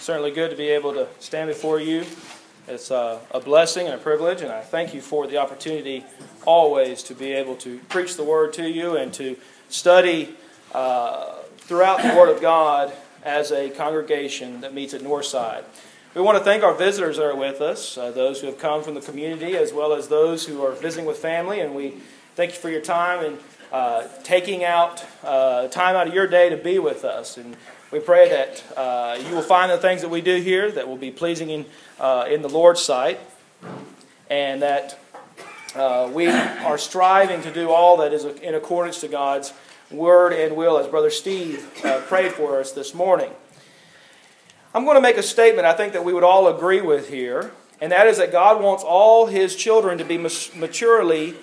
Certainly good to be able to stand before you. It's a blessing and a privilege, and I thank you for the opportunity always to be able to preach the Word to you and to study throughout the Word of God as a congregation that meets at Northside. We want to thank our visitors that are with us, those who have come from the community as well as those who are visiting with family, and we thank you for your time and taking out time out of your day to be with us. And we pray that you will find the things that we do here that will be pleasing in the Lord's sight, and that we are striving to do all that is in accordance to God's Word and will, as Brother Steve prayed for us this morning. I'm going to make a statement I think that we would all agree with here, and that is that God wants all His children to be spiritually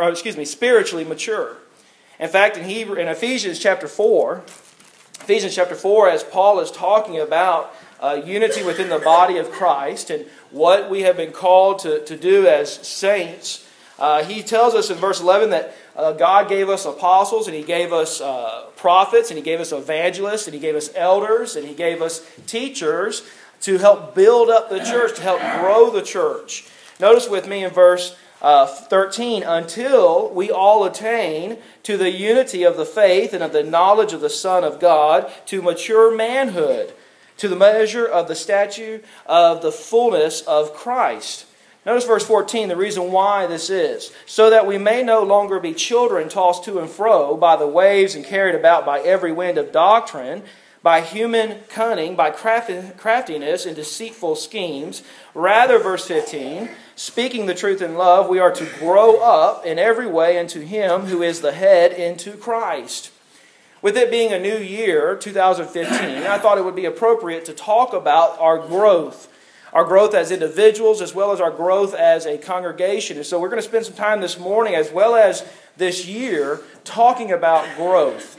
mature. In fact, in Ephesians chapter 4, as Paul is talking about unity within the body of Christ and what we have been called to do as saints, he tells us in verse 11 that God gave us apostles, and He gave us prophets, and He gave us evangelists, and He gave us elders, and He gave us teachers to help build up the church, to help grow the church. Notice with me in verse 13, until we all attain to the unity of the faith and of the knowledge of the Son of God, to mature manhood, to the measure of the stature of the fullness of Christ. Notice verse 14, the reason why this is. So that we may no longer be children tossed to and fro by the waves and carried about by every wind of doctrine, by human cunning, by craftiness and deceitful schemes. Rather, verse 15, speaking the truth in love, we are to grow up in every way into Him who is the head, into Christ. With it being a new year, 2015, I thought it would be appropriate to talk about our growth as individuals as well as our growth as a congregation. And so we're going to spend some time this morning as well as this year talking about growth.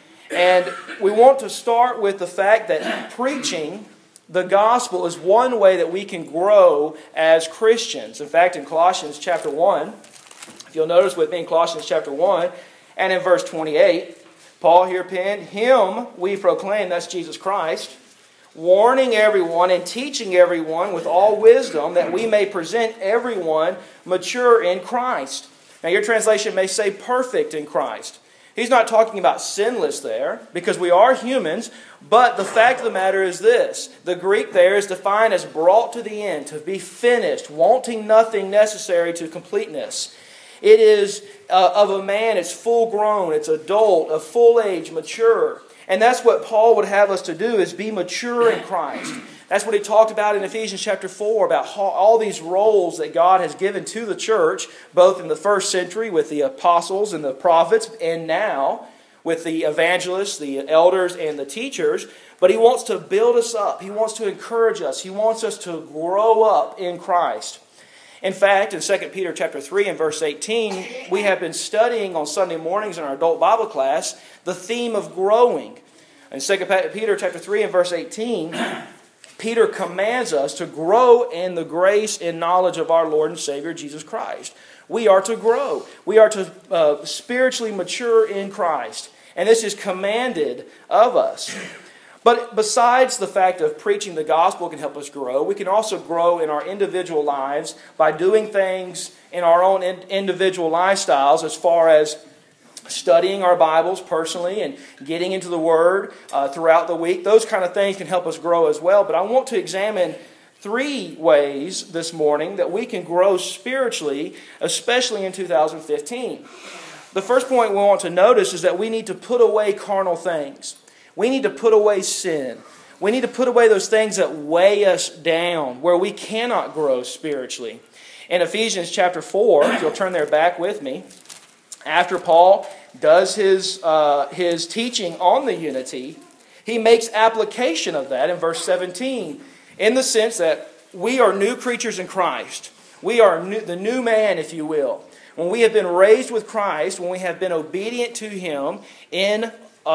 And we want to start with the fact that preaching the gospel is one way that we can grow as Christians. In fact, in Colossians chapter 1, if you'll notice with me in Colossians chapter 1 and in verse 28, Paul here penned, Him we proclaim, that's Jesus Christ, warning everyone and teaching everyone with all wisdom, that we may present everyone mature in Christ. Now your translation may say perfect in Christ. He's not talking about sinless there, because we are humans, but the fact of the matter is this. The Greek there is defined as brought to the end, to be finished, wanting nothing necessary to completeness. It is of a man, it's full grown, it's adult, of full age, mature. And that's what Paul would have us to do, is be mature in Christ. That's what he talked about in Ephesians chapter 4, about all these roles that God has given to the church, both in the first century with the apostles and the prophets, and now with the evangelists, the elders, and the teachers. But he wants to build us up. He wants to encourage us. He wants us to grow up in Christ. In fact, in 2 Peter chapter 3 and verse 18, we have been studying on Sunday mornings in our adult Bible class the theme of growing. In 2 Peter chapter 3 and verse 18, Peter commands us to grow in the grace and knowledge of our Lord and Savior Jesus Christ. We are to grow. We are to spiritually mature in Christ. And this is commanded of us. But besides the fact of preaching the gospel can help us grow, we can also grow in our individual lives by doing things in our own individual lifestyles, as far as studying our Bibles personally and getting into the Word throughout the week. Those kind of things can help us grow as well. But I want to examine 3 ways this morning that we can grow spiritually, especially in 2015. The first point we want to notice is that we need to put away carnal things. We need to put away sin. We need to put away those things that weigh us down, where we cannot grow spiritually. In Ephesians chapter 4, if you'll turn there back with me, after Paul does his teaching on the unity, he makes application of that in verse 17, in the sense that we are new creatures in Christ. We are the new man, if you will. When we have been raised with Christ, when we have been obedient to Him in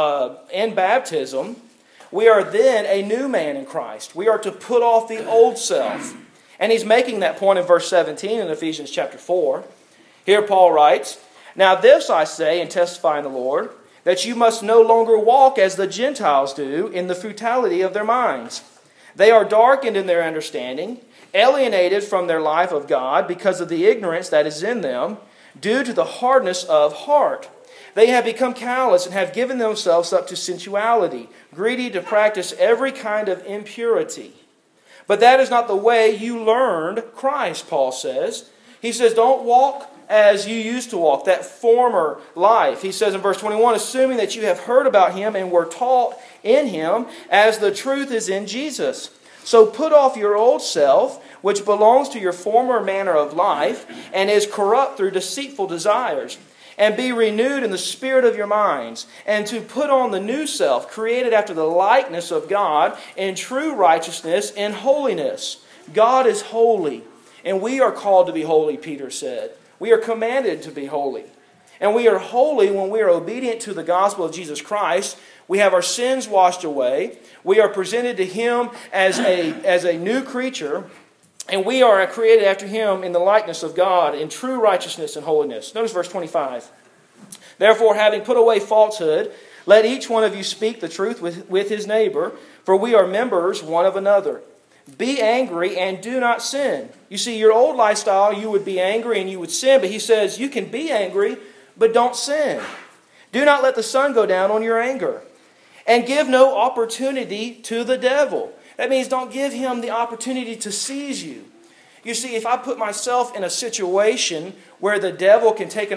baptism, we are then a new man in Christ. We are to put off the old self. And he's making that point in verse 17 in Ephesians chapter 4. Here Paul writes, Now this I say and testify in the Lord, that you must no longer walk as the Gentiles do in the futility of their minds. They are darkened in their understanding, alienated from their life of God because of the ignorance that is in them, due to the hardness of heart. They have become callous and have given themselves up to sensuality, greedy to practice every kind of impurity. But that is not the way you learned Christ, Paul says. He says, don't walk as you used to walk, that former life. He says in verse 21, assuming that you have heard about Him and were taught in Him, as the truth is in Jesus. So put off your old self, which belongs to your former manner of life, and is corrupt through deceitful desires, and be renewed in the spirit of your minds, and to put on the new self, created after the likeness of God, in true righteousness and holiness. God is holy, and we are called to be holy, Peter said. We are commanded to be holy. And we are holy when we are obedient to the gospel of Jesus Christ. We have our sins washed away. We are presented to Him as a new creature. And we are created after Him in the likeness of God, in true righteousness and holiness. Notice verse 25. Therefore, having put away falsehood, let each one of you speak the truth with his neighbor, for we are members one of another. Be angry and do not sin. You see, your old lifestyle, you would be angry and you would sin, but he says you can be angry, but don't sin. Do not let the sun go down on your anger. And give no opportunity to the devil. That means don't give him the opportunity to seize you. You see, if I put myself in a situation where the devil can take an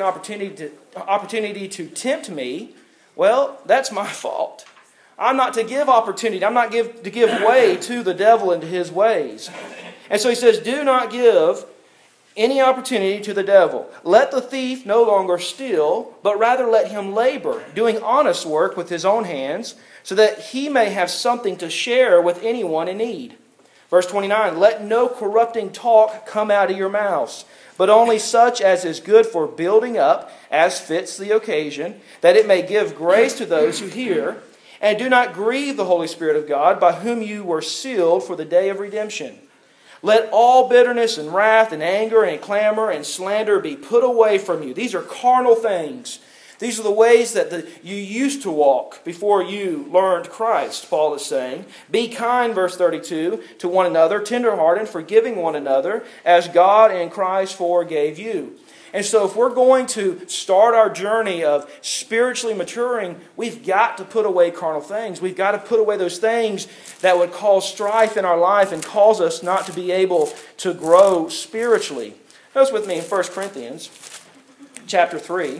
opportunity to tempt me, well, that's my fault. I'm not to give opportunity. I'm not to give way to the devil and to his ways. And so he says, do not give any opportunity to the devil. Let the thief no longer steal, but rather let him labor, doing honest work with his own hands, so that he may have something to share with anyone in need. Verse 29, let no corrupting talk come out of your mouths, but only such as is good for building up, as fits the occasion, that it may give grace to those who hear. And do not grieve the Holy Spirit of God, by whom you were sealed for the day of redemption. Let all bitterness and wrath and anger and clamor and slander be put away from you. These are carnal things. These are the ways that you used to walk before you learned Christ, Paul is saying. Be kind, verse 32, to one another, tenderhearted, forgiving one another, as God in Christ forgave you. And so if we're going to start our journey of spiritually maturing, we've got to put away carnal things. We've got to put away those things that would cause strife in our life and cause us not to be able to grow spiritually. Notice with me in 1 Corinthians chapter 3.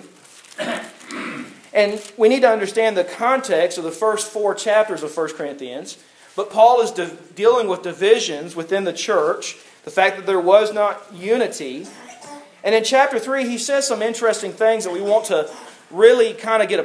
And we need to understand the context of the first 4 chapters of 1 Corinthians. But Paul is dealing with divisions within the church, the fact that there was not unity. And in chapter 3, he says some interesting things that we want to really kind of get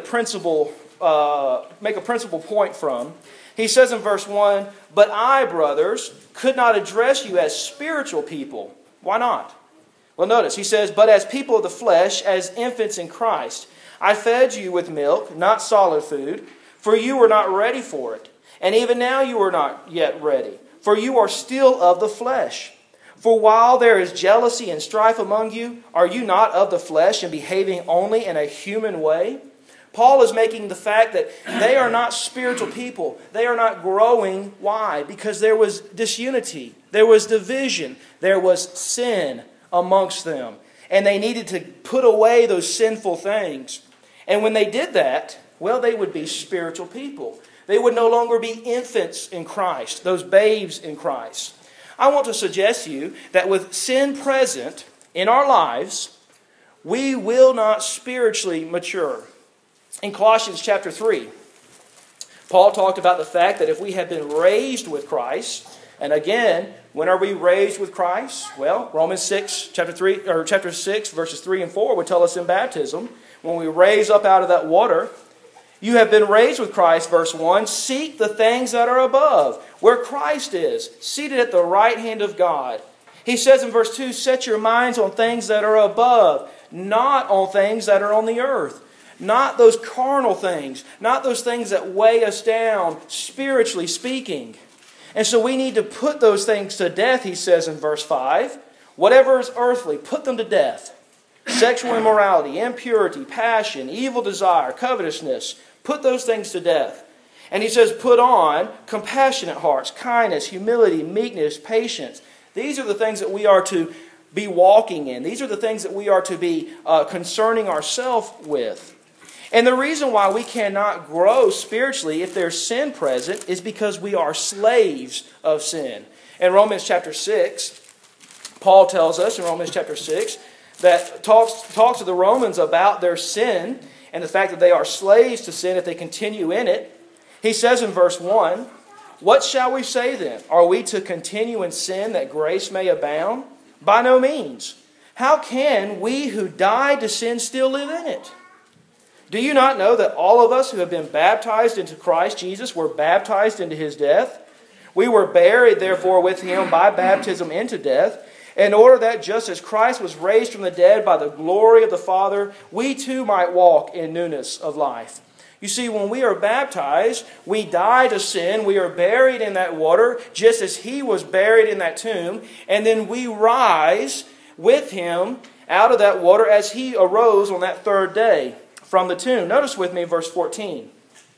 make a principal point from. He says in verse 1, but I, brothers, could not address you as spiritual people. Why not? Well, notice, he says, but as people of the flesh, as infants in Christ. I fed you with milk, not solid food, for you were not ready for it. And even now you are not yet ready, for you are still of the flesh. For while there is jealousy and strife among you, are you not of the flesh and behaving only in a human way? Paul is making the fact that they are not spiritual people. They are not growing. Why? Because there was disunity. There was division. There was sin amongst them. And they needed to put away those sinful things. And when they did that, well, they would be spiritual people. They would no longer be infants in Christ, those babes in Christ. I want to suggest to you that with sin present in our lives, we will not spiritually mature. In Colossians chapter 3, Paul talked about the fact that if we have been raised with Christ, and again, when are we raised with Christ? Well, Romans 6, chapter 6, verses 3 and 4 would tell us in baptism, when we raise up out of that water, you have been raised with Christ, verse 1. Seek the things that are above, where Christ is, seated at the right hand of God. He says in verse 2, set your minds on things that are above, not on things that are on the earth. Not those carnal things, not those things that weigh us down, spiritually speaking. And so we need to put those things to death, he says in verse 5. Whatever is earthly, put them to death. Sexual immorality, impurity, passion, evil desire, covetousness, put those things to death. And he says, put on compassionate hearts, kindness, humility, meekness, patience. These are the things that we are to be walking in. These are the things that we are to be concerning ourselves with. And the reason why we cannot grow spiritually if there's sin present is because we are slaves of sin. In Romans chapter 6, Paul tells us in Romans chapter 6 that talks to the Romans about their sin and the fact that they are slaves to sin if they continue in it. He says in verse 1, what shall we say then? Are we to continue in sin that grace may abound? By no means. How can we who died to sin still live in it? Do you not know that all of us who have been baptized into Christ Jesus were baptized into His death? We were buried therefore with Him by baptism into death, in order that just as Christ was raised from the dead by the glory of the Father, we too might walk in newness of life. You see, when we are baptized, we die to sin. We are buried in that water, just as He was buried in that tomb. And then we rise with Him out of that water as He arose on that third day from the tomb. Notice with me verse 14.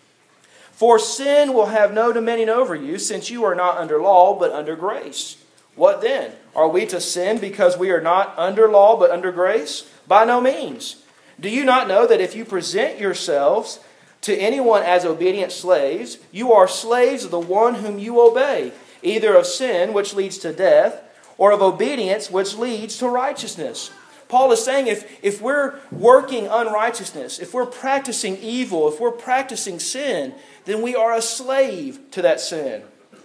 For sin will have no dominion over you, since you are not under law, but under grace. What then? Are we to sin because we are not under law, but under grace? By no means. Do you not know that if you present yourselves to anyone as obedient slaves, you are slaves of the one whom you obey, either of sin, which leads to death, or of obedience, which leads to righteousness. Paul is saying if we're working unrighteousness, if we're practicing evil, if we're practicing sin, then we are a slave to that sin.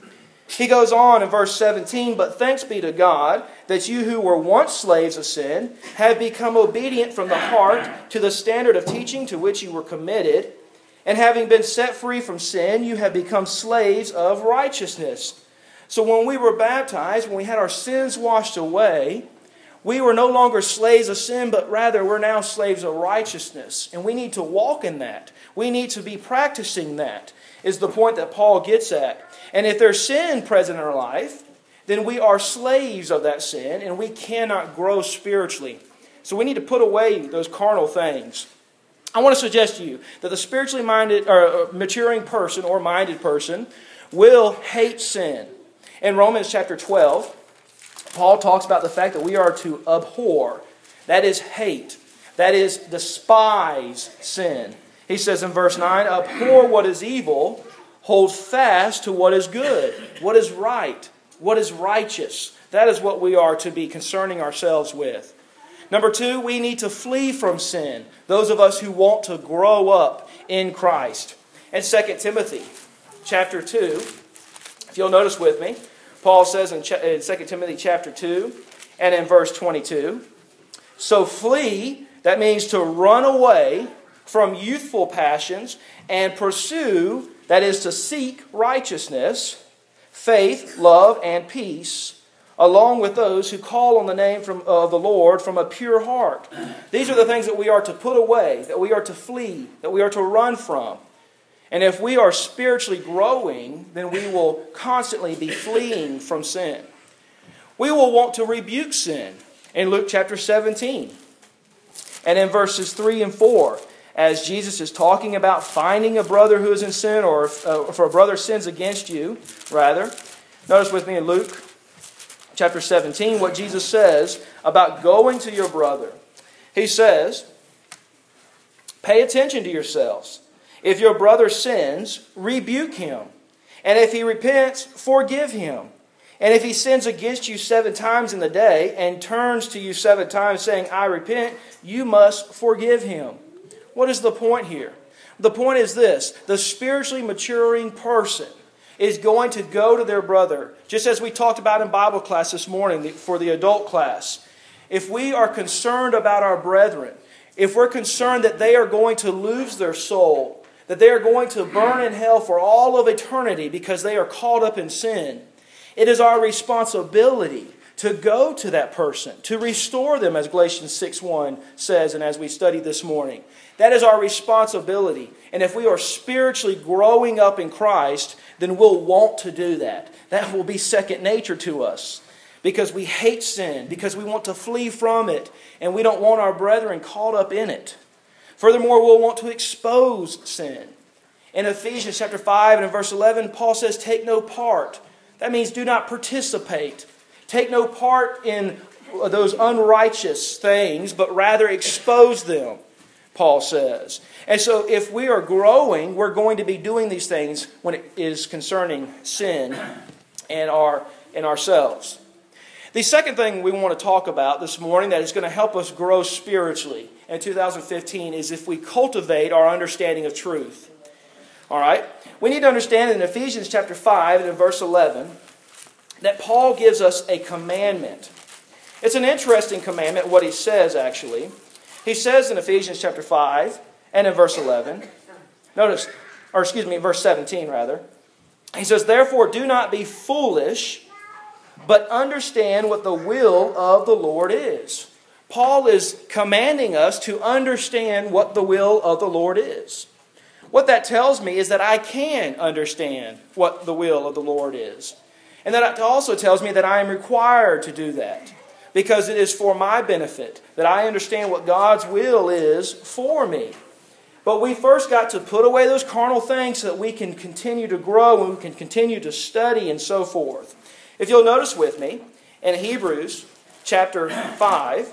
He goes on in verse 17, but thanks be to God that you who were once slaves of sin have become obedient from the heart to the standard of teaching to which you were committed. And having been set free from sin, you have become slaves of righteousness. So when we were baptized, when we had our sins washed away, we were no longer slaves of sin, but rather we're now slaves of righteousness. And we need to walk in that. We need to be practicing that, is the point that Paul gets at. And if there's sin present in our life, then we are slaves of that sin, and we cannot grow spiritually. So we need to put away those carnal things. I want to suggest to you that the spiritually minded or maturing person or minded person will hate sin. In Romans chapter 12, Paul talks about the fact that we are to abhor. That is hate. That is despise sin. He says in verse 9, abhor what is evil, hold fast to what is good, what is right, what is righteous. That is what we are to be concerning ourselves with. Number 2, we need to flee from sin. Those of us who want to grow up in Christ. In 2 Timothy chapter 2, if you'll notice with me, Paul says in 2 Timothy chapter 2 and in verse 22, so flee, that means to run away from youthful passions and pursue, that is to seek righteousness, faith, love, and peace, along with those who call on the name of the Lord from a pure heart. These are the things that we are to put away, that we are to flee, that we are to run from. And if we are spiritually growing, then we will constantly be fleeing from sin. We will want to rebuke sin in Luke chapter 17. And in verses 3 and 4, as Jesus is talking about finding a brother who is in sin, or if a brother sins against you, rather. Notice with me in Luke chapter 17 what Jesus says about going to your brother. He says, pay attention to yourselves. If your brother sins, rebuke him. And if he repents, forgive him. And if he sins against you 7 times in the day and turns to you 7 times saying, I repent, you must forgive him. What is the point here? The point is this: the spiritually maturing person is going to go to their brother, just as we talked about in Bible class this morning for the adult class. If we are concerned about our brethren, if we're concerned that they are going to lose their soul, that they are going to burn in hell for all of eternity because they are caught up in sin, it is our responsibility to go to that person, to restore them, as Galatians 6:1 says, and as we studied this morning. That is our responsibility. And if we are spiritually growing up in Christ, then we'll want to do that. That will be second nature to us, because we hate sin, because we want to flee from it, and we don't want our brethren caught up in it. Furthermore, we'll want to expose sin. In Ephesians chapter 5 and in verse 11, Paul says, take no part. That means do not participate. Take no part in those unrighteous things, but rather expose them, Paul says. And so if we are growing, we're going to be doing these things when it is concerning sin and ourselves. The second thing we want to talk about this morning that is going to help us grow spiritually in 2015 is if we cultivate our understanding of truth. All right? We need to understand in Ephesians chapter 5 and in verse 11 that Paul gives us a commandment. It's an interesting commandment, what he says actually. He says in Ephesians chapter 5 and in verse 11, verse 17 rather. He says, therefore do not be foolish, but understand what the will of the Lord is. Paul is commanding us to understand what the will of the Lord is. What that tells me is that I can understand what the will of the Lord is. And that also tells me that I am required to do that, because it is for my benefit that I understand what God's will is for me. But we first got to put away those carnal things so that we can continue to grow and we can continue to study and so forth. If you'll notice with me, in Hebrews chapter 5,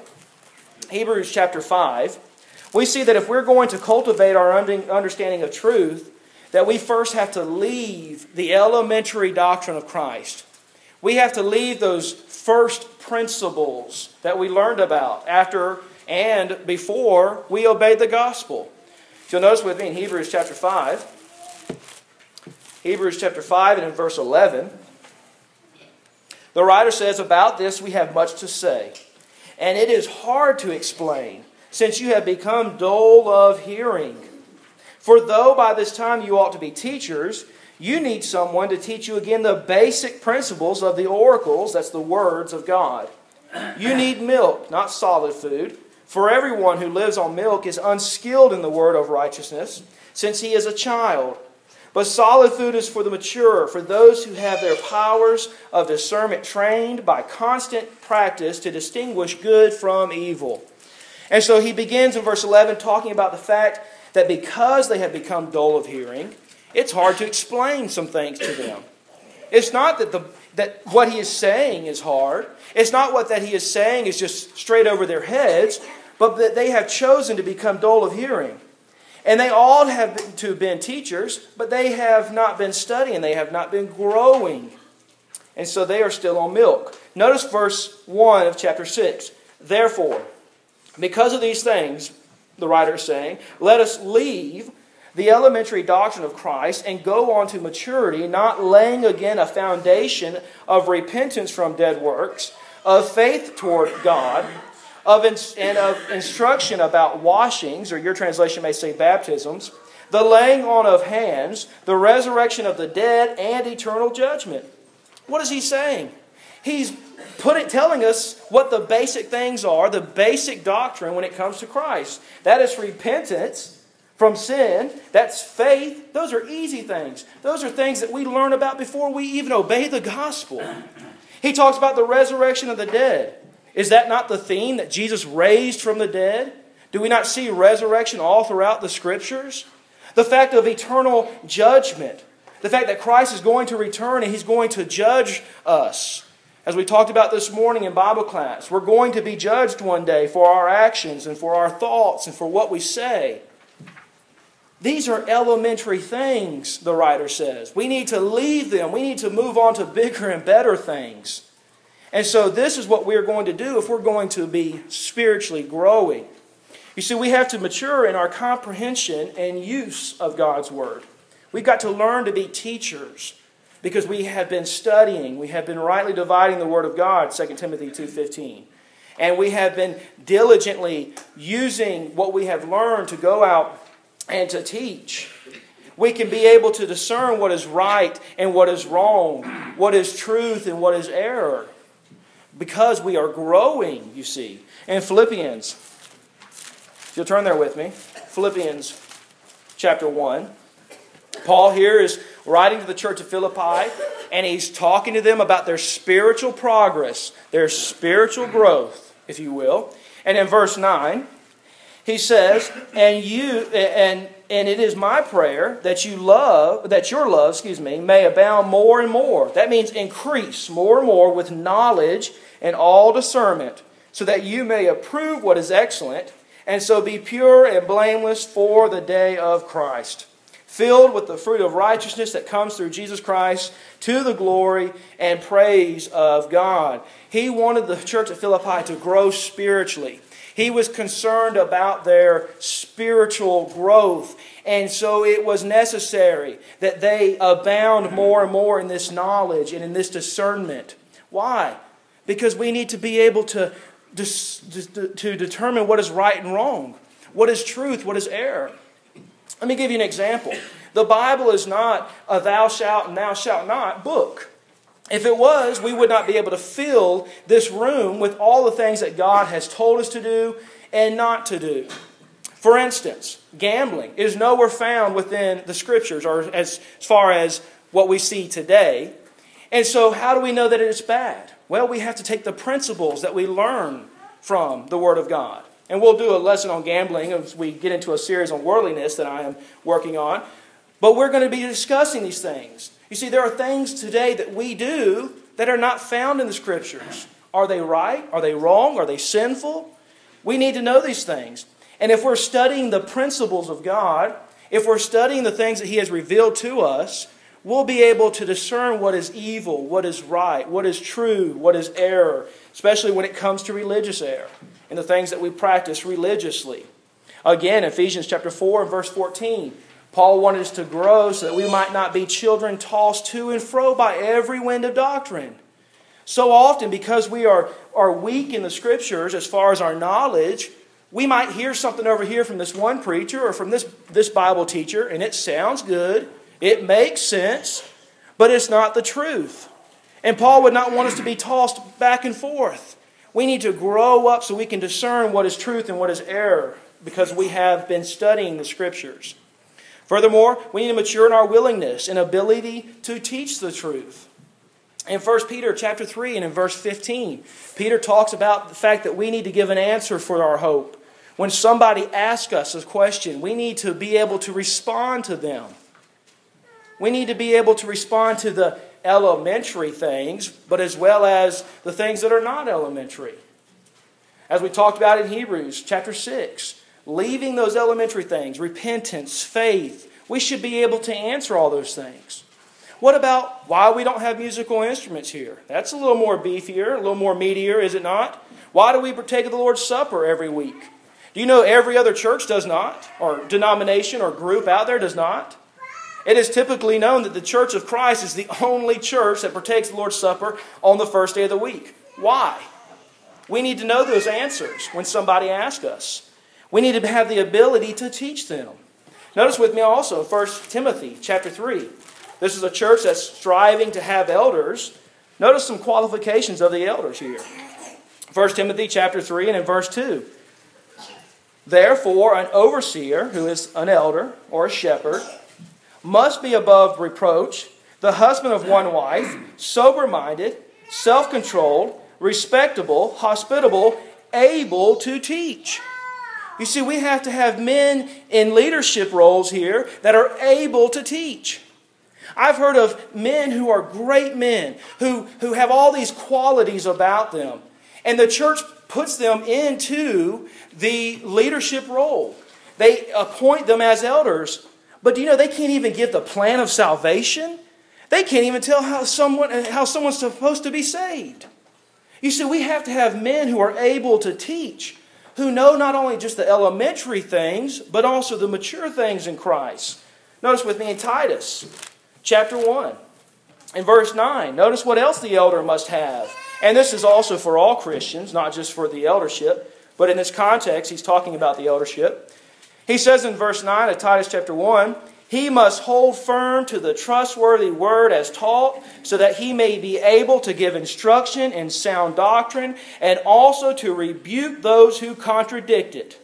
we see that if we're going to cultivate our understanding of truth, that we first have to leave the elementary doctrine of Christ. We have to leave those first principles that we learned about after and before we obeyed the gospel. If you'll notice with me in Hebrews chapter 5 and in verse 11, the writer says, about this we have much to say, and it is hard to explain, since you have become dull of hearing. For though by this time you ought to be teachers, you need someone to teach you again the basic principles of the oracles, that's the words of God. You need milk, not solid food. For everyone who lives on milk is unskilled in the word of righteousness, since he is a child. But solid food is for the mature, for those who have their powers of discernment trained by constant practice to distinguish good from evil. And so he begins in verse 11 talking about the fact that because they have become dull of hearing, it's hard to explain some things to them. It's not that what he is saying is hard. It's not what that he is saying is just straight over their heads, but that they have chosen to become dull of hearing. And they all have been teachers, but they have not been studying. They have not been growing. And so they are still on milk. Notice verse 1 of chapter 6. Therefore, because of these things, the writer is saying, let us leave the elementary doctrine of Christ and go on to maturity, not laying again a foundation of repentance from dead works, of faith toward God, of instruction about washings, or your translation may say baptisms, the laying on of hands, the resurrection of the dead, and eternal judgment. What is he saying? He's telling us what the basic things are, the basic doctrine when it comes to Christ. That is repentance from sin. That's faith. Those are easy things. Those are things that we learn about before we even obey the gospel. He talks about the resurrection of the dead. Is that not the theme that Jesus raised from the dead? Do we not see resurrection all throughout the Scriptures? The fact of eternal judgment. The fact that Christ is going to return and He's going to judge us. As we talked about this morning in Bible class, we're going to be judged one day for our actions and for our thoughts and for what we say. These are elementary things, the writer says. We need to leave them. We need to move on to bigger and better things. And so this is what we're going to do if we're going to be spiritually growing. You see, we have to mature in our comprehension and use of God's Word. We've got to learn to be teachers because we have been studying. We have been rightly dividing the Word of God, 2 Timothy 2:15. And we have been diligently using what we have learned to go out and to teach. We can be able to discern what is right and what is wrong, what is truth and what is error. Because we are growing, you see. In Philippians, if you'll turn there with me, Philippians chapter 1. Paul here is writing to the church of Philippi, and he's talking to them about their spiritual progress, their spiritual growth, if you will. And in verse 9, he says, and And it is my prayer that your love, may abound more and more. That means increase more and more with knowledge and all discernment, so that you may approve what is excellent, and so be pure and blameless for the day of Christ, filled with the fruit of righteousness that comes through Jesus Christ, to the glory and praise of God. He wanted the church at Philippi to grow spiritually. He was concerned about their spiritual growth. And so it was necessary that they abound more and more in this knowledge and in this discernment. Why? Because we need to be able to determine what is right and wrong, what is truth, what is error. Let me give you an example. The Bible is not a thou shalt and thou shalt not book. If it was, we would not be able to fill this room with all the things that God has told us to do and not to do. For instance, gambling is nowhere found within the Scriptures, or as far as what we see today. And so how do we know that it's bad? Well, we have to take the principles that we learn from the Word of God. And we'll do a lesson on gambling as we get into a series on worldliness that I am working on. But we're going to be discussing these things. You see, there are things today that we do that are not found in the Scriptures. Are they right? Are they wrong? Are they sinful? We need to know these things. And if we're studying the principles of God, if we're studying the things that He has revealed to us, we'll be able to discern what is evil, what is right, what is true, what is error, especially when it comes to religious error and the things that we practice religiously. Again, Ephesians chapter 4 and verse 14, Paul wanted us to grow so that we might not be children tossed to and fro by every wind of doctrine. So often, because we are weak in the Scriptures as far as our knowledge, we might hear something over here from this one preacher or from this Bible teacher, and it sounds good, it makes sense, but it's not the truth. And Paul would not want us to be tossed back and forth. We need to grow up so we can discern what is truth and what is error, because we have been studying the Scriptures. Furthermore, we need to mature in our willingness and ability to teach the truth. In 1 Peter chapter 3 and in verse 15, Peter talks about the fact that we need to give an answer for our hope. When somebody asks us a question, we need to be able to respond to them. We need to be able to respond to the elementary things, but as well as the things that are not elementary. As we talked about in Hebrews chapter 6, leaving those elementary things, repentance, faith, we should be able to answer all those things. What about why we don't have musical instruments here? That's a little more beefier, a little more meatier, is it not? Why do we partake of the Lord's Supper every week? Do you know every other church does not? Or denomination or group out there does not? It is typically known that the Church of Christ is the only church that partakes of the Lord's Supper on the first day of the week. Why? We need to know those answers when somebody asks us. We need to have the ability to teach them. Notice with me also 1 Timothy chapter 3. This is a church that's striving to have elders. Notice some qualifications of the elders here. 1 Timothy chapter 3 and in verse 2. Therefore, an overseer, who is an elder or a shepherd, must be above reproach, the husband of one wife, sober-minded, self-controlled, respectable, hospitable, able to teach. You see, we have to have men in leadership roles here that are able to teach. I've heard of men who are great men, who have all these qualities about them. And the church puts them into the leadership role. They appoint them as elders. But do you know they can't even give the plan of salvation? They can't even tell how someone's supposed to be saved. You see, we have to have men who are able to teach, who know not only just the elementary things, but also the mature things in Christ. Notice with me in Titus chapter 1, in verse 9. Notice what else the elder must have. And this is also for all Christians, not just for the eldership. But in this context, he's talking about the eldership. He says in verse 9 of Titus chapter 1, he must hold firm to the trustworthy word as taught, so that he may be able to give instruction in sound doctrine, and also to rebuke those who contradict it.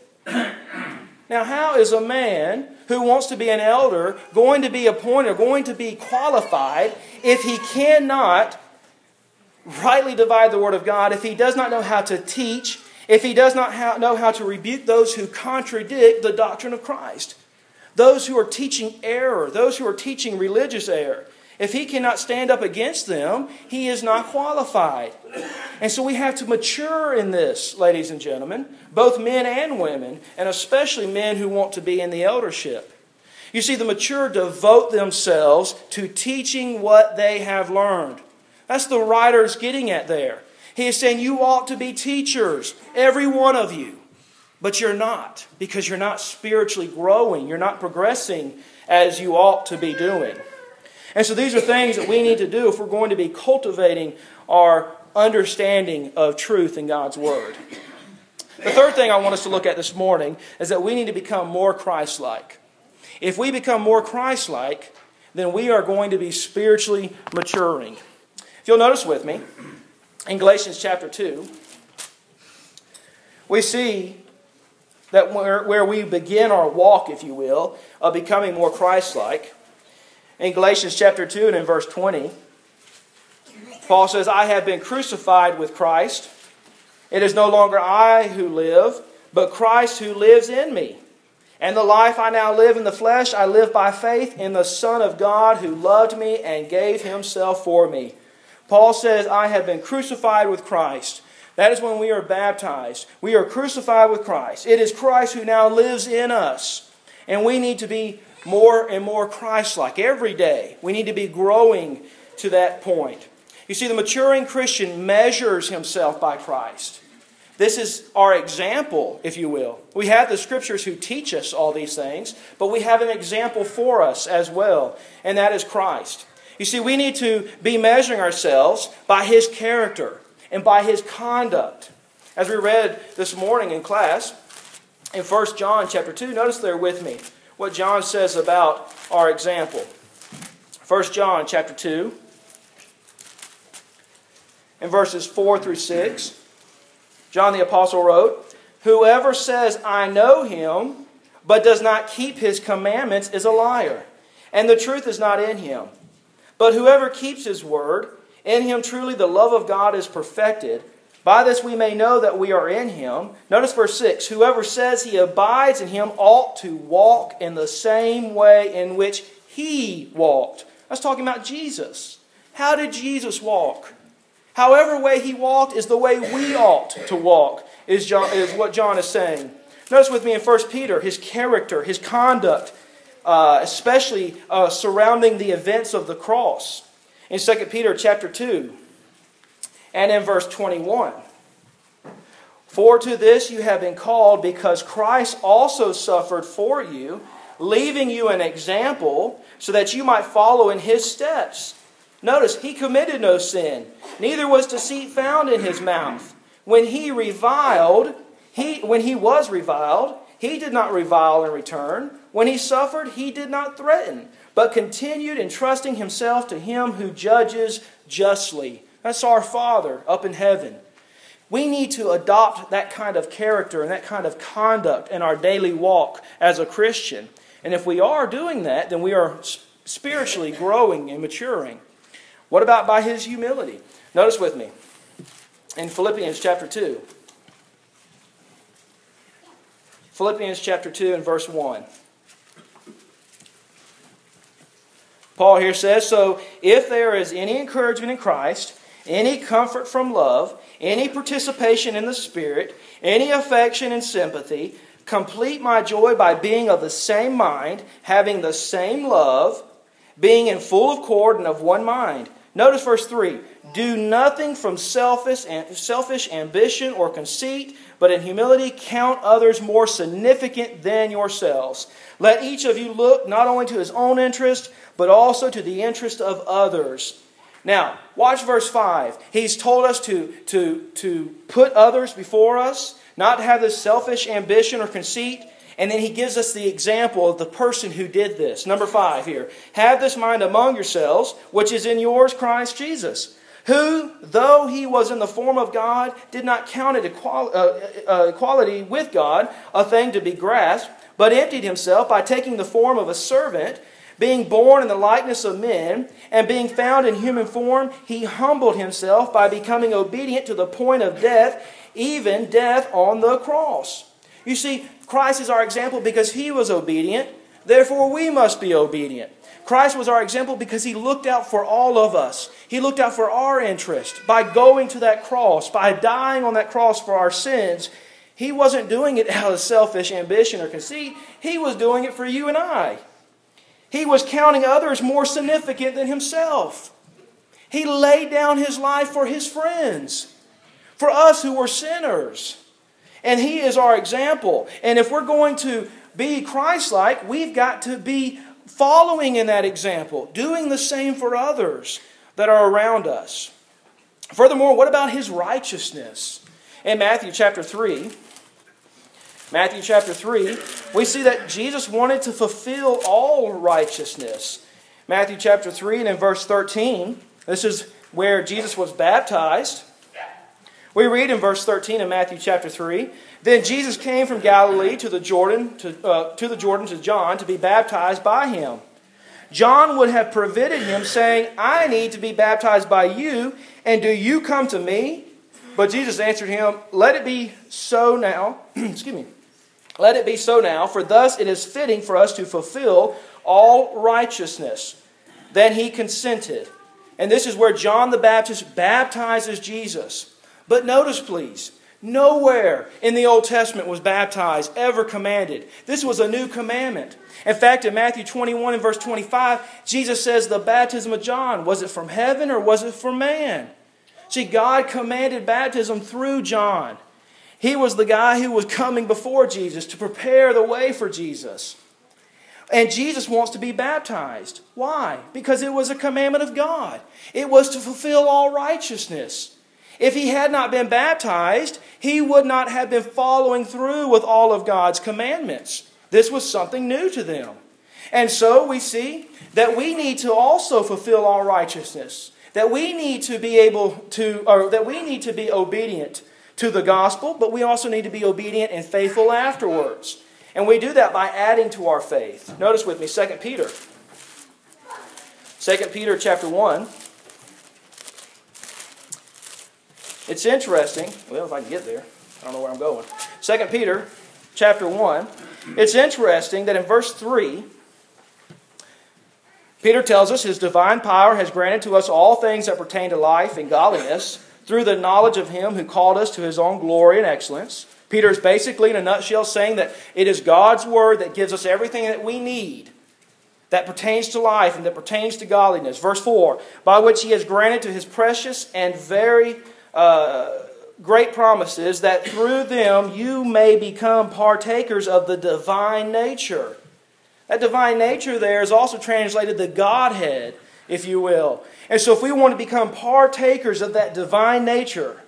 Now, how is a man who wants to be an elder going to be appointed or going to be qualified if he cannot rightly divide the Word of God, if he does not know how to teach, if he does not know how to rebuke those who contradict the doctrine of Christ? those who are teaching error, those who are teaching religious error. If he cannot stand up against them, he is not qualified. And so we have to mature in this, ladies and gentlemen, both men and women, and especially men who want to be in the eldership. You see, the mature devote themselves to teaching what they have learned. That's the writer's getting at there. He is saying you ought to be teachers, every one of you. But you're not, because you're not spiritually growing. You're not progressing as you ought to be doing. And so these are things that we need to do if we're going to be cultivating our understanding of truth in God's Word. The third thing I want us to look at this morning is that we need to become more Christ-like. If we become more Christ-like, then we are going to be spiritually maturing. If you'll notice with me, in Galatians chapter 2, we see that where we begin our walk, if you will, of becoming more Christ-like. In Galatians chapter 2 and in verse 20, Paul says, I have been crucified with Christ. It is no longer I who live, but Christ who lives in me. And the life I now live in the flesh, I live by faith in the Son of God who loved me and gave himself for me. Paul says, I have been crucified with Christ. That is when we are baptized. We are crucified with Christ. It is Christ who now lives in us. And we need to be more and more Christ-like every day. We need to be growing to that point. You see, the maturing Christian measures himself by Christ. This is our example, if you will. We have the Scriptures who teach us all these things, but we have an example for us as well, and that is Christ. You see, we need to be measuring ourselves by His character and by His conduct. As we read this morning in class, in 1 John chapter 2, notice there with me what John says about our example. 1 John chapter 2, in verses 4 through 6, John the Apostle wrote, Whoever says, I know Him, but does not keep His commandments is a liar, and the truth is not in him. But whoever keeps His word, in him truly the love of God is perfected. By this we may know that we are in Him. Notice verse 6. Whoever says he abides in Him ought to walk in the same way in which He walked. That's talking about Jesus. How did Jesus walk? However way He walked is the way we ought to walk, is what John is saying. Notice with me in 1 Peter, his character, his conduct, especially surrounding the events of the cross. In 2 Peter chapter 2, and in verse 21, For to this you have been called, because Christ also suffered for you, leaving you an example, so that you might follow in His steps. Notice, He committed no sin, neither was deceit found in His mouth. When He was reviled, He did not revile in return. When He suffered, He did not threaten, but continued entrusting Himself to Him who judges justly. That's our Father up in heaven. We need to adopt that kind of character and that kind of conduct in our daily walk as a Christian. And if we are doing that, then we are spiritually growing and maturing. What about by His humility? Notice with me in Philippians chapter 2. Philippians chapter 2 and verse 1. Paul here says, So if there is any encouragement in Christ, any comfort from love, any participation in the Spirit, any affection and sympathy, complete my joy by being of the same mind, having the same love, being in full accord and of one mind. Notice verse 3. Do nothing from selfish ambition or conceit, but in humility count others more significant than yourselves. Let each of you look not only to his own interest, but also to the interest of others. Now, watch verse 5. He's told us to put others before us, not to have this selfish ambition or conceit. And then he gives us the example of the person who did this. Number 5 here. Have this mind among yourselves, which is in yours Christ Jesus, who, though He was in the form of God, did not count it equality with God a thing to be grasped, but emptied Himself by taking the form of a servant, being born in the likeness of men, and being found in human form, He humbled Himself by becoming obedient to the point of death, even death on the cross. You see, Christ is our example because He was obedient, Therefore, we must be obedient. Christ was our example because He looked out for all of us. He looked out for our interest by going to that cross, by dying on that cross for our sins. He wasn't doing it out of selfish ambition or conceit. He was doing it for you and I. He was counting others more significant than Himself. He laid down His life for His friends, for us who were sinners. And He is our example. And if we're going to be Christ-like, we've got to be following in that example, doing the same for others that are around us. Furthermore, what about His righteousness? In Matthew chapter 3, we see that Jesus wanted to fulfill all righteousness. Matthew chapter 3 and in verse 13, this is where Jesus was baptized. We read in verse 13 in Matthew chapter 3, "Then Jesus came from Galilee to the Jordan to John to be baptized by him. John would have prevented him, saying, 'I need to be baptized by you, and do you come to me?' But Jesus answered him, 'Let it be so now.'" Excuse me. "Let it be so now, for thus it is fitting for us to fulfill all righteousness." Then he consented. And this is where John the Baptist baptizes Jesus. But notice, please, nowhere in the Old Testament was baptized ever commanded. This was a new commandment. In fact, in Matthew 21 and verse 25, Jesus says the baptism of John, was it from heaven or was it from man? See, God commanded baptism through John. He was the guy who was coming before Jesus to prepare the way for Jesus. And Jesus wants to be baptized. Why? Because it was a commandment of God. It was to fulfill all righteousness. If He had not been baptized, He would not have been following through with all of God's commandments. This was something new to them. And so we see that we need to also fulfill all righteousness. That we need to be obedient to the gospel, but we also need to be obedient and faithful afterwards. And we do that by adding to our faith. Notice with me 2 Peter. 2 Peter chapter 1. It's interesting. Well, if I can get there. I don't know where I'm going. 2 Peter chapter 1. It's interesting that in verse 3, Peter tells us His divine power has granted to us all things that pertain to life and godliness through the knowledge of Him who called us to His own glory and excellence. Peter is basically, in a nutshell, saying that it is God's Word that gives us everything that we need that pertains to life and that pertains to godliness. Verse 4, "By which He has granted to His precious and very great promises, that through them you may become partakers of the divine nature." That divine nature there is also translated the Godhead, if you will. And so if we want to become partakers of that divine nature,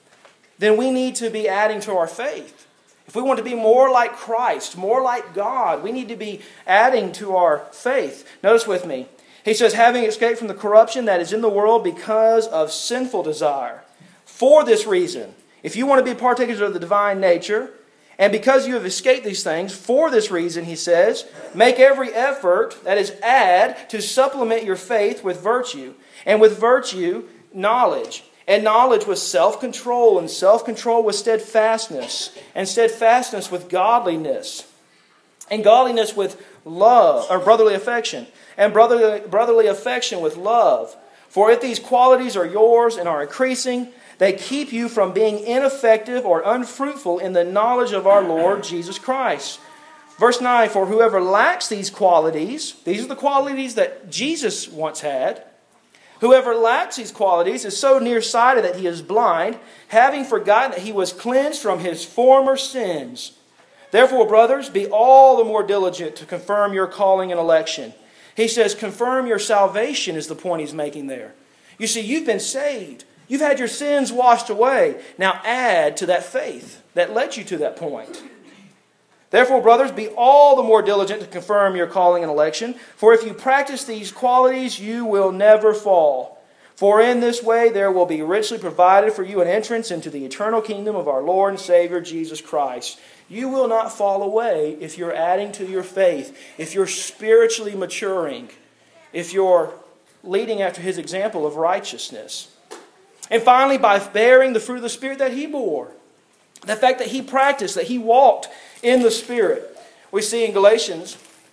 then we need to be adding to our faith. If we want to be more like Christ, more like God, we need to be adding to our faith. Notice with me. He says, "Having escaped from the corruption that is in the world because of sinful desire. For this reason," if you want to be partakers of the divine nature, and because you have escaped these things, for this reason, he says, "Make every effort," that is, add, "to supplement your faith with virtue, and with virtue, knowledge, and knowledge with self-control, and self-control with steadfastness, and steadfastness with godliness, and godliness with love," or brotherly affection, "and brotherly affection with love. For if these qualities are yours and are increasing, they keep you from being ineffective or unfruitful in the knowledge of our Lord Jesus Christ." Verse 9, "For whoever lacks these qualities," these are the qualities that Jesus once had, "whoever lacks these qualities is so nearsighted that he is blind, having forgotten that he was cleansed from his former sins. Therefore, brothers, be all the more diligent to confirm your calling and election." He says, confirm your salvation is the point he's making there. You see, you've been saved. You've had your sins washed away. Now add to that faith that led you to that point. "Therefore, brothers, be all the more diligent to confirm your calling and election. For if you practice these qualities, you will never fall. For in this way there will be richly provided for you an entrance into the eternal kingdom of our Lord and Savior Jesus Christ." You will not fall away if you're adding to your faith, if you're spiritually maturing, if you're leading after His example of righteousness. And finally, by bearing the fruit of the Spirit that He bore. The fact that He practiced, that He walked in the Spirit. We see in Galatians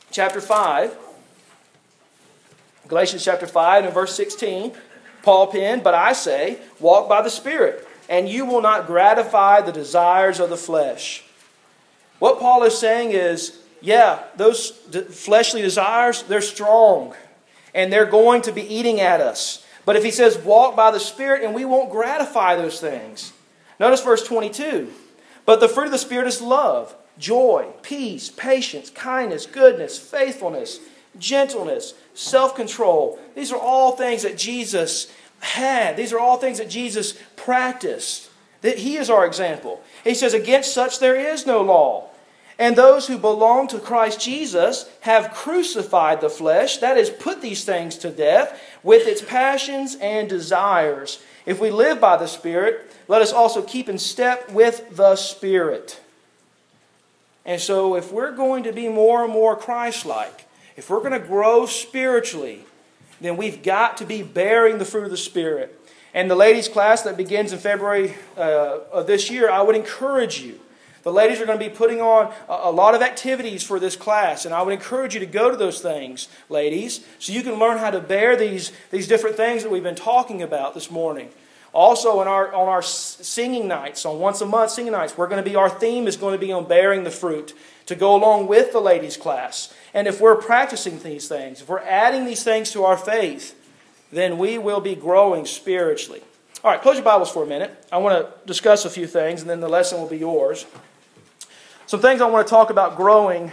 chapter 5. Galatians chapter 5 and verse 16. Paul penned, "But I say, walk by the Spirit, and you will not gratify the desires of the flesh." What Paul is saying is, yeah, those fleshly desires, they're strong. And they're going to be eating at us. But if he says, walk by the Spirit, and we won't gratify those things. Notice verse 22. "But the fruit of the Spirit is love, joy, peace, patience, kindness, goodness, faithfulness, gentleness, self-control." These are all things that Jesus had. These are all things that Jesus practiced. That He is our example. He says, "Against such there is no law. And those who belong to Christ Jesus have crucified the flesh," that is, put these things to death, "with its passions and desires. If we live by the Spirit, let us also keep in step with the Spirit." And so if we're going to be more and more Christ-like, if we're going to grow spiritually, then we've got to be bearing the fruit of the Spirit. And the ladies' class that begins in February of this year, I would encourage you. The ladies are going to be putting on a lot of activities for this class, and I would encourage you to go to those things, ladies, so you can learn how to bear these different things that we've been talking about this morning. Also, on our singing nights, on once a month singing nights, our theme is going to be on bearing the fruit to go along with the ladies' class. And if we're practicing these things, if we're adding these things to our faith, then we will be growing spiritually. All right, close your Bibles for a minute. I want to discuss a few things, and then the lesson will be yours. Some things I want to talk about growing,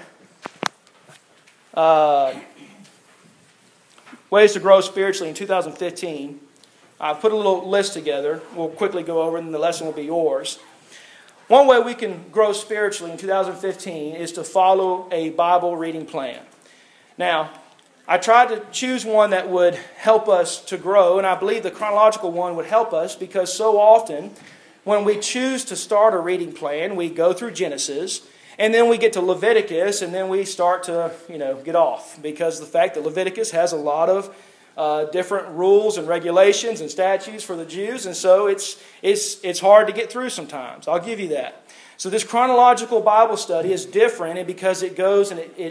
ways to grow spiritually in 2015. I've put a little list together. We'll quickly go over it, and the lesson will be yours. One way we can grow spiritually in 2015 is to follow a Bible reading plan. Now, I tried to choose one that would help us to grow, and I believe the chronological one would help us because so often when we choose to start a reading plan, we go through Genesis, and then we get to Leviticus, and then we start to, get off. Because the fact that Leviticus has a lot of different rules and regulations and statutes for the Jews, and so it's hard to get through sometimes. I'll give you that. So this chronological Bible study is different, and because it goes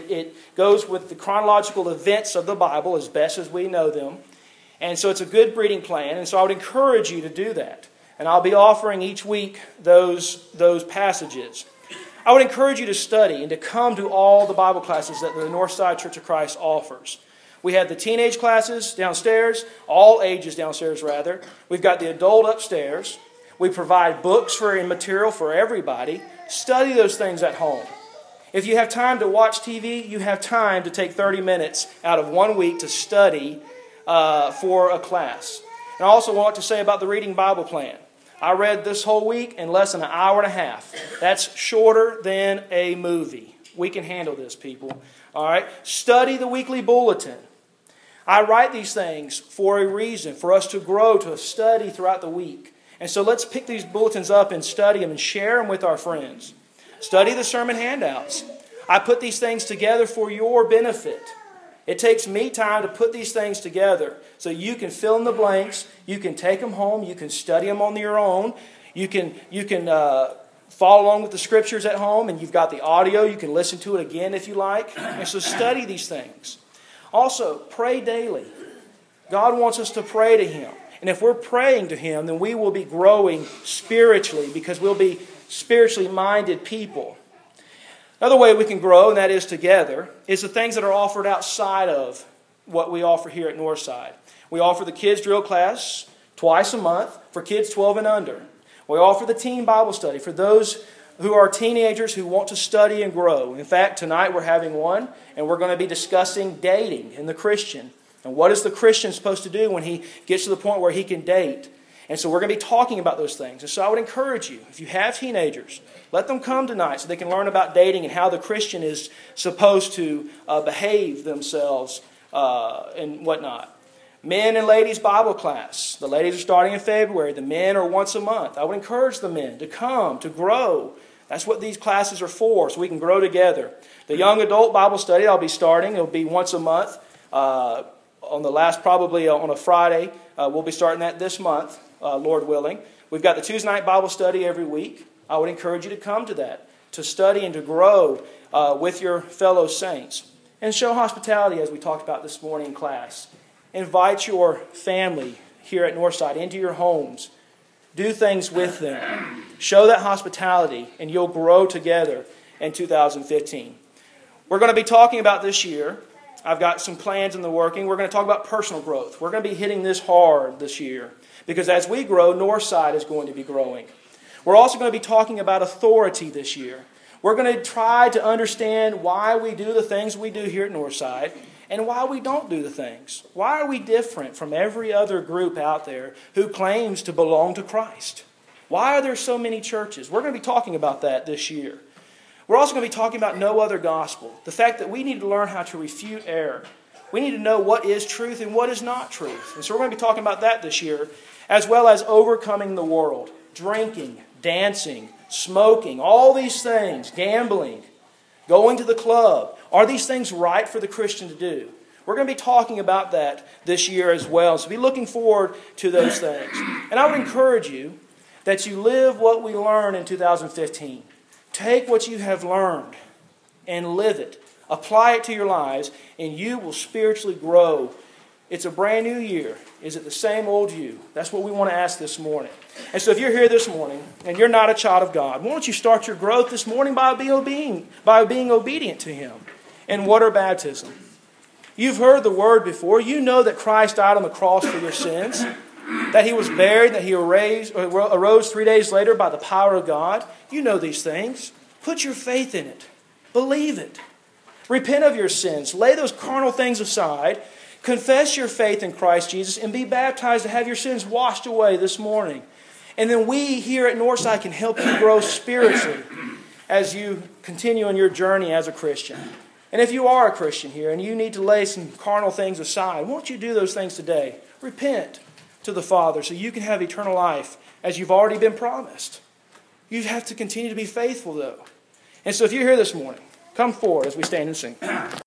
with the chronological events of the Bible as best as we know them. And so it's a good reading plan, and so I would encourage you to do that. And I'll be offering each week those passages. I would encourage you to study and to come to all the Bible classes that the Northside Church of Christ offers. We have the teenage classes downstairs, all ages downstairs rather. We've got the adult upstairs. We provide books and material for everybody. Study those things at home. If you have time to watch TV, you have time to take 30 minutes out of 1 week to study for a class. And I also want to say about the reading Bible plan. I read this whole week in less than an hour and a half. That's shorter than a movie. We can handle this, people. All right? Study the weekly bulletin. I write these things for a reason, for us to grow, to study throughout the week. And so let's pick these bulletins up and study them and share them with our friends. Study the sermon handouts. I put these things together for your benefit. It takes me time to put these things together so you can fill in the blanks. You can take them home. You can study them on your own. You can follow along with the scriptures at home, and you've got the audio. You can listen to it again if you like. And so study these things. Also, pray daily. God wants us to pray to Him. And if we're praying to Him, then we will be growing spiritually because we'll be spiritually minded people. Another way we can grow, and that is together, is the things that are offered outside of what we offer here at Northside. We offer the kids drill class twice a month for kids 12 and under. We offer the teen Bible study for those who are teenagers who want to study and grow. In fact, tonight we're having one, and we're going to be discussing dating in the Christian. And what is the Christian supposed to do when he gets to the point where he can date? And so we're going to be talking about those things. And so I would encourage you, if you have teenagers, let them come tonight so they can learn about dating and how the Christian is supposed to behave themselves and whatnot. Men and ladies Bible class. The ladies are starting in February. The men are once a month. I would encourage the men to come, to grow. That's what these classes are for, so we can grow together. The young adult Bible study I'll be starting. It'll be once a month. Probably on a Friday. We'll be starting that this month, Lord willing. We've got the Tuesday night Bible study every week. I would encourage you to come to that, to study and to grow with your fellow saints. And show hospitality, as we talked about this morning in class. Invite your family here at Northside into your homes. Do things with them. Show that hospitality, and you'll grow together in 2015. We're going to be talking about this year. I've got some plans in the working. We're going to talk about personal growth. We're going to be hitting this hard this year because as we grow, Northside is going to be growing. We're also going to be talking about authority this year. We're going to try to understand why we do the things we do here at Northside and why we don't do the things. Why are we different from every other group out there who claims to belong to Christ? Why are there so many churches? We're going to be talking about that this year. We're also going to be talking about no other gospel. The fact that we need to learn how to refute error. We need to know what is truth and what is not truth. And so we're going to be talking about that this year, as well as overcoming the world. Drinking, dancing, smoking, all these things, gambling, going to the club. Are these things right for the Christian to do? We're going to be talking about that this year as well. So be looking forward to those things. And I would encourage you that you live what we learn in 2015. Take what you have learned and live it. Apply it to your lives, and you will spiritually grow. It's a brand new year. Is it the same old you? That's what we want to ask this morning. And so if you're here this morning and you're not a child of God, why don't you start your growth this morning by being obedient to Him in water baptism? You've heard the word before. You know that Christ died on the cross for your sins, that He was buried, that He arose 3 days later by the power of God. You know these things. Put your faith in it. Believe it. Repent of your sins. Lay those carnal things aside. Confess your faith in Christ Jesus and be baptized to have your sins washed away this morning. And then we here at Northside can help you grow spiritually as you continue on your journey as a Christian. And if you are a Christian here and you need to lay some carnal things aside, won't you do those things today? Repent to the Father so you can have eternal life as you've already been promised. You have to continue to be faithful though. And so if you're here this morning, come forward as we stand and sing.